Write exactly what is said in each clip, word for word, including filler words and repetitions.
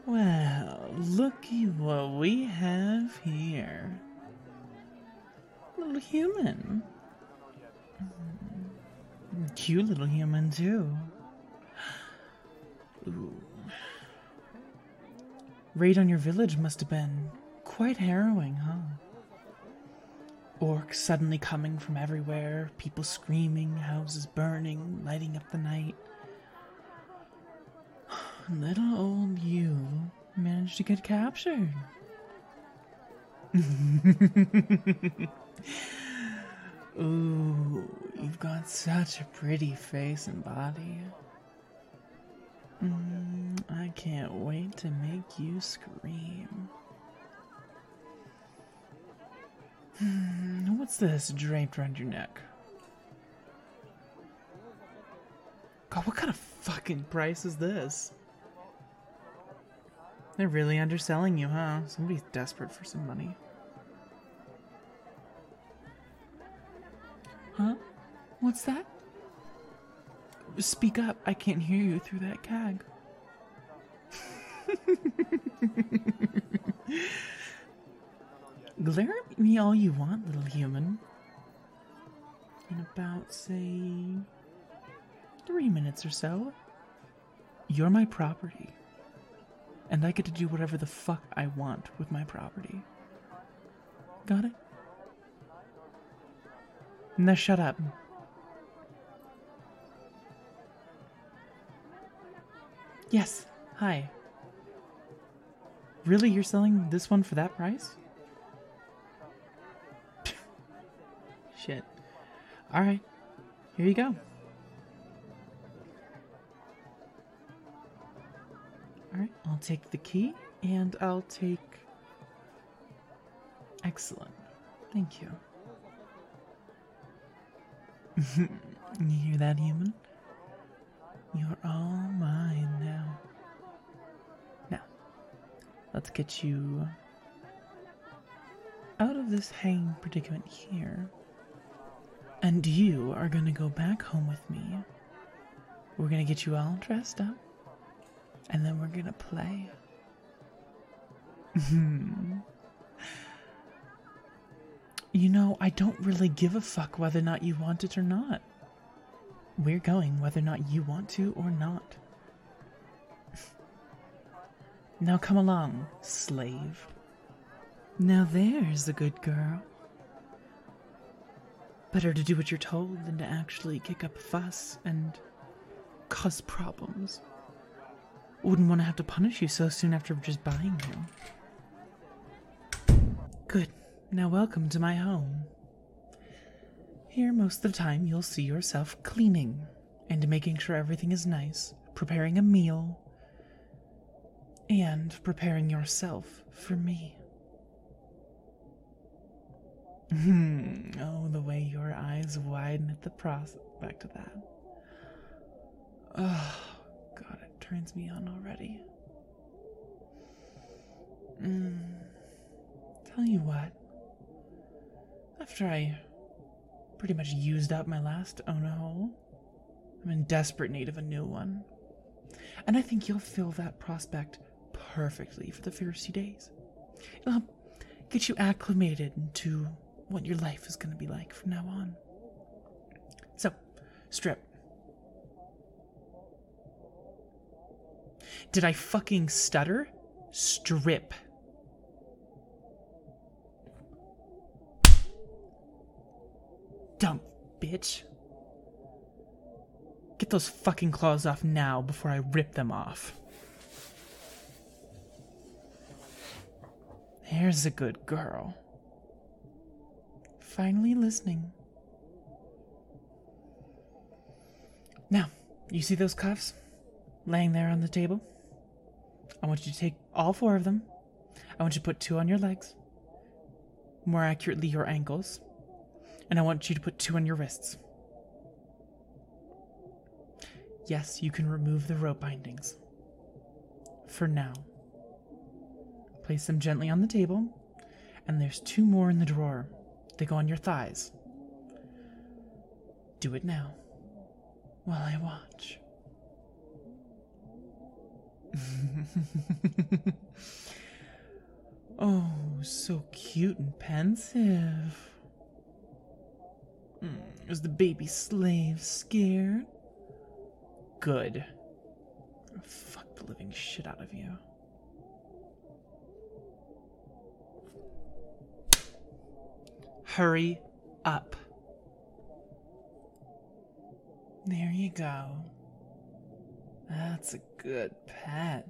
Well, looky what we have here. Little human. Cute little human, too. Ooh. Raid on your village must have been quite harrowing, huh? Orcs suddenly coming from everywhere, people screaming, houses burning, lighting up the night. Little old you managed to get captured. Ooh, you've got such a pretty face and body. Mm, I can't wait to make you scream. Hmm, what's this draped around your neck? God, what kind of fucking price is this? They're really underselling you, huh? Somebody's desperate for some money. Huh? What's that? Speak up. I can't hear you through that cag. Glare at me all you want, little human. In about, say, three minutes or so, you're my property. And I get to do whatever the fuck I want with my property. Got it? Now shut up. Yes, hi. Really, you're selling this one for that price? Shit. Alright, here you go. Alright, I'll take the key, and I'll take... Excellent. Thank you. You hear that, human? You're all mine now. Now, let's get you out of this hanging predicament here. And you are gonna go back home with me. We're gonna get you all dressed up. And then we're gonna play. You know, I don't really give a fuck whether or not you want it or not. We're going whether or not you want to or not. Now come along, slave. Now there's a good girl. Better to do what you're told than to actually kick up a fuss and cause problems. Wouldn't want to have to punish you so soon after just buying you. Good. Now welcome to my home. Here most of the time you'll see yourself cleaning and making sure everything is nice, preparing a meal, and preparing yourself for me. Hmm. Oh, the way your eyes widen at the prospect of that. Oh, God, it turns me on already. Mm. Tell you what. After I pretty much used up my last Ona hole, I'm in desperate need of a new one. And I think you'll fill that prospect perfectly for the first few days. It'll help get you acclimated to what your life is going to be like from now on. So, strip. Did I fucking stutter? Strip. Dumb bitch. Get those fucking claws off now before I rip them off. There's a good girl. Finally listening. Now, you see those cuffs laying there on the table? I want you to take all four of them. I want you to put two on your legs. More accurately, your ankles. And I want you to put two on your wrists. Yes, you can remove the rope bindings. For now. Place them gently on the table. And there's two more in the drawer. They go on your thighs. Do it now, while I watch. Oh, so cute and pensive. Mm, is the baby slave scared? Good. Fuck the living shit out of you. Hurry up. There you go. That's a good pet.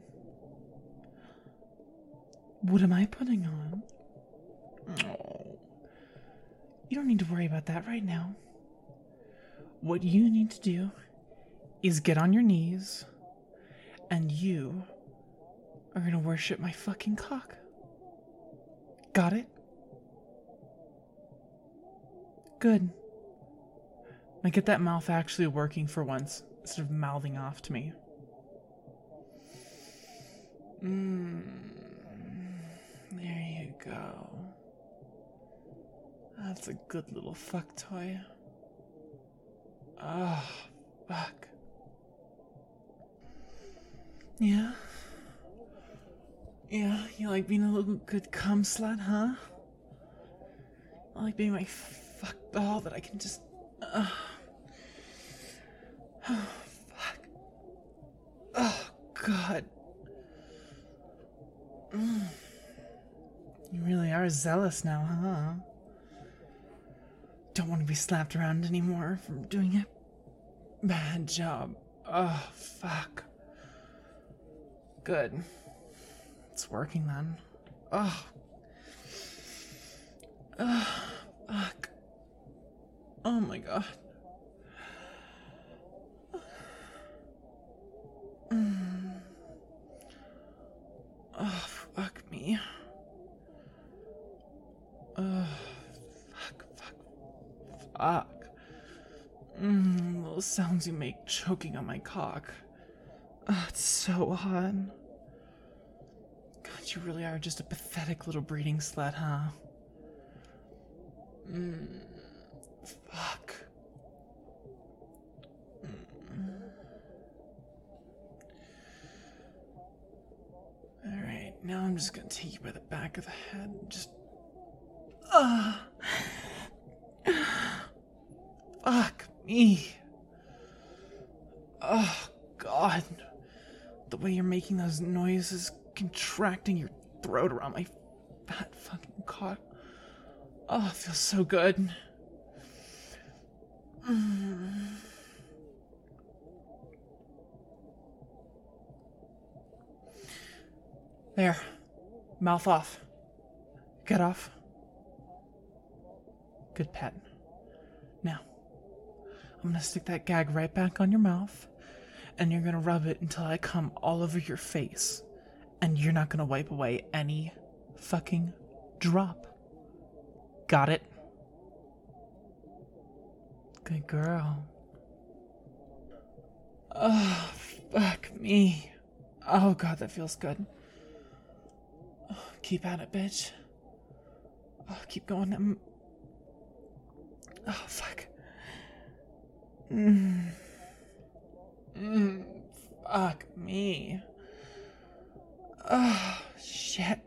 What am I putting on? Oh. You don't need to worry about that right now. What you need to do is get on your knees, and you are gonna worship my fucking cock. Got it? Good. Now get that mouth actually working for once, instead of mouthing off to me. Mmm. There you go. That's a good little fuck toy. Oh, fuck. Yeah? Yeah, you like being a little good cum slut, huh? I like being my fuck doll that I can just... Uh, oh, fuck. Oh, God. Mm. You really are zealous now, huh? Don't want to be slapped around anymore from doing a bad job. Oh, fuck. Good. It's working then. Oh. Oh, fuck. Oh my God. Mm. Oh, fuck me. Oh, fuck, fuck, fuck. Mmm, those sounds you make choking on my cock. Oh, it's so hot. God, you really are just a pathetic little breeding slut, huh? Mmm, fuck. Mm. Alright, now I'm just gonna take you by the back of the head and just... Ah! Fuck me. Oh, God. The way you're making those noises, contracting your throat around my fat fucking cock. Oh, it feels so good. Mm. There. Mouth off. Get off. Good pet. Now, I'm gonna stick that gag right back on your mouth, and you're gonna rub it until I come all over your face, and you're not gonna wipe away any fucking drop. Got it? Good girl. Oh, fuck me. Oh, God, that feels good. Oh, keep at it, bitch. Oh, keep going. I'm... Oh, fuck. Mmm. Mmm. Fuck me. Oh, shit.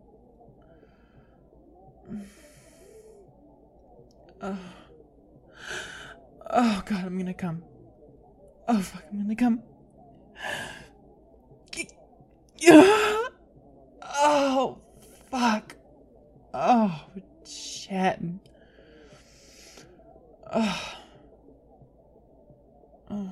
Oh. Oh, God, I'm gonna come. Oh, fuck, I'm gonna come. Oh, fuck. Oh, shit. Oh. Oh.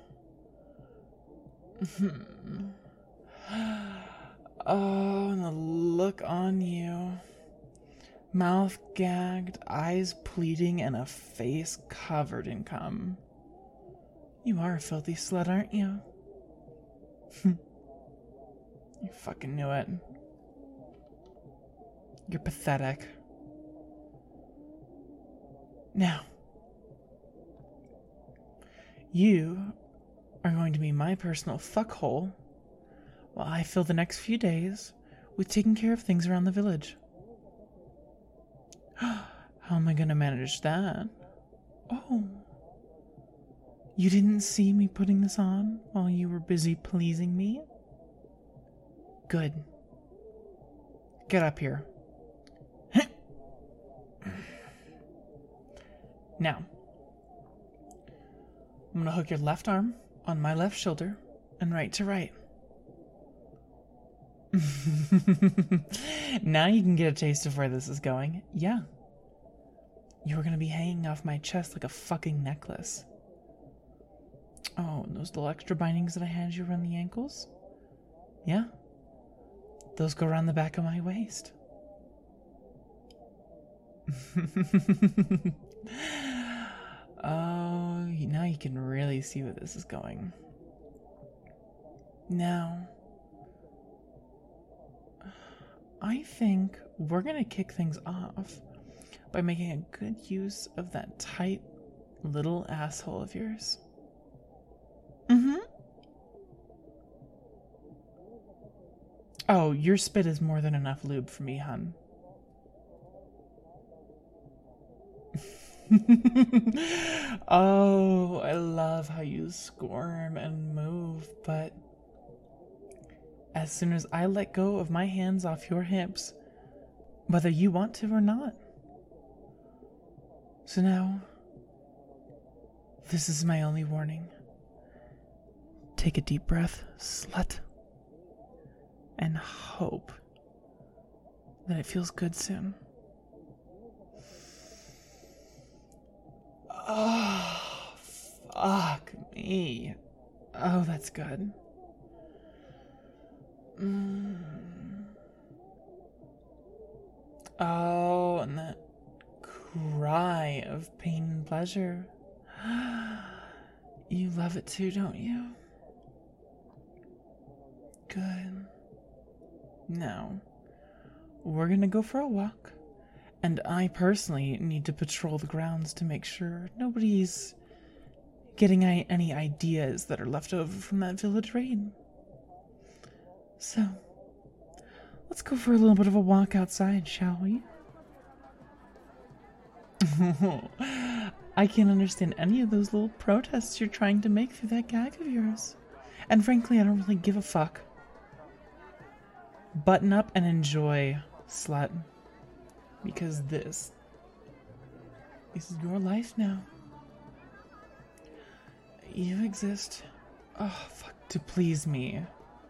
Oh, and the look on you. Mouth gagged, eyes pleading, and a face covered in cum. You are a filthy slut, aren't you? You fucking knew it. You're pathetic. Now, you are going to be my personal fuckhole while I fill the next few days with taking care of things around the village. How am I going to manage that? Oh. You didn't see me putting this on while you were busy pleasing me? Good. Get up here. Now, I'm gonna hook your left arm on my left shoulder and right to right. Now you can get a taste of where this is going. Yeah. You're gonna be hanging off my chest like a fucking necklace. Oh, and those little extra bindings that I had you around the ankles? Yeah. Those go around the back of my waist. Oh, now you can really see where this is going. Now, I think we're gonna kick things off by making a good use of that tight little asshole of yours. Mm-hmm. Oh, your spit is more than enough lube for me, hun. Oh, I love how you squirm and move, but as soon as I let go of my hands off your hips, whether you want to or not. So now, this is my only warning. Take a deep breath, slut, and hope that it feels good soon. Oh, fuck me. Oh, that's good. Mm. Oh, and that cry of pain and pleasure. You love it too, don't you? Good. Now, we're gonna go for a walk. And I personally need to patrol the grounds to make sure nobody's getting any ideas that are left over from that village raid. So, let's go for a little bit of a walk outside, shall we? I can't understand any of those little protests you're trying to make through that gag of yours. And frankly, I don't really give a fuck. Button up and enjoy, slut. Because this, this is your life now. You exist, oh fuck, to please me.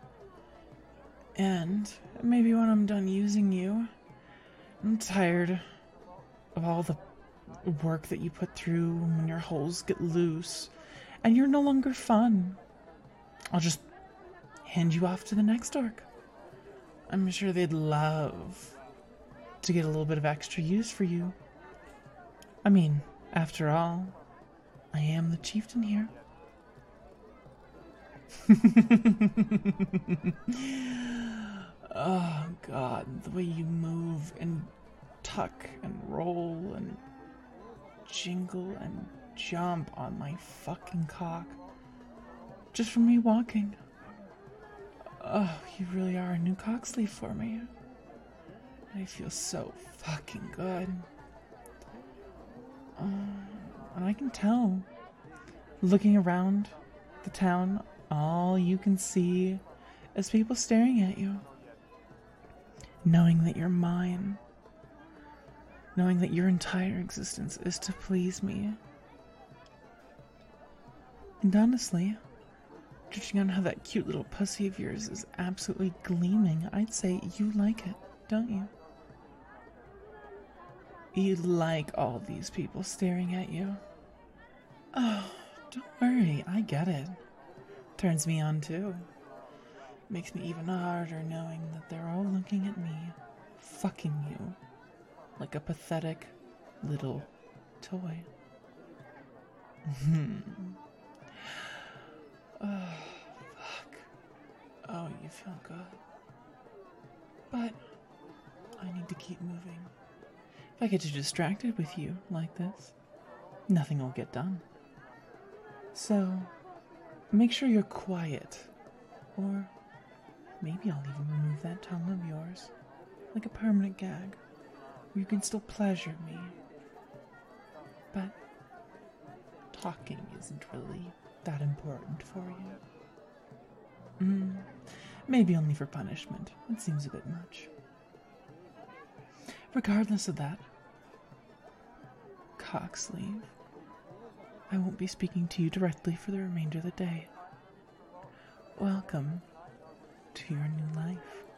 And maybe when I'm done using you, I'm tired of all the work that you put through when your holes get loose and you're no longer fun. I'll just hand you off to the next orc. I'm sure they'd love to get a little bit of extra use for you. I mean, after all, I am the chieftain here. Oh god, the way you move and tuck and roll and jingle and jump on my fucking cock. Just from me walking. Oh, you really are a new cock sleeve for me. I feel so fucking good. Uh, and I can tell, looking around the town, all you can see is people staring at you. Knowing that you're mine. Knowing that your entire existence is to please me. And honestly, judging on how that cute little pussy of yours is absolutely gleaming, I'd say you like it, don't you? You like all these people staring at you. Oh, don't worry, I get it. Turns me on too. Makes me even harder knowing that they're all looking at me, fucking you, like a pathetic little toy. Oh, fuck. Oh, you feel good. But I need to keep moving. If I get too distracted with you like this, nothing will get done. So, make sure you're quiet. Or maybe I'll even remove that tongue of yours, like a permanent gag, where you can still pleasure me. But talking isn't really that important for you. Mm, Maybe only for punishment. It seems a bit much. Regardless of that, Cocksleeve, I won't be speaking to you directly for the remainder of the day. Welcome to your new life.